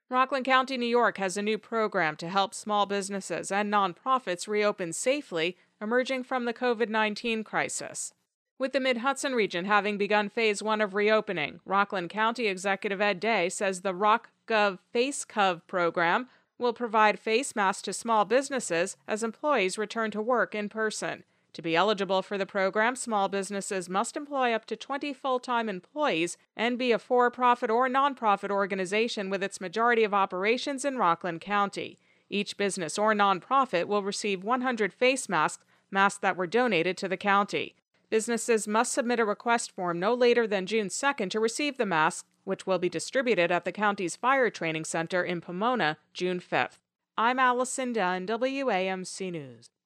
Rockland County, New York has a new program to help small businesses and nonprofits reopen safely, emerging from the COVID-19 crisis. With the Mid-Hudson region having begun Phase 1 of reopening, Rockland County Executive Ed Day says the RockGov FaceCov program will provide face masks to small businesses as employees return to work in person. To be eligible for the program, small businesses must employ up to 20 full-time employees and be a for-profit or nonprofit organization with its majority of operations in Rockland County. Each business or nonprofit will receive 100 face masks, masks that were donated to the county. Businesses must submit a request form no later than June 2nd to receive the masks, which will be distributed at the county's Fire Training Center in Pomona June 5th. I'm Allison Dunn, WAMC News.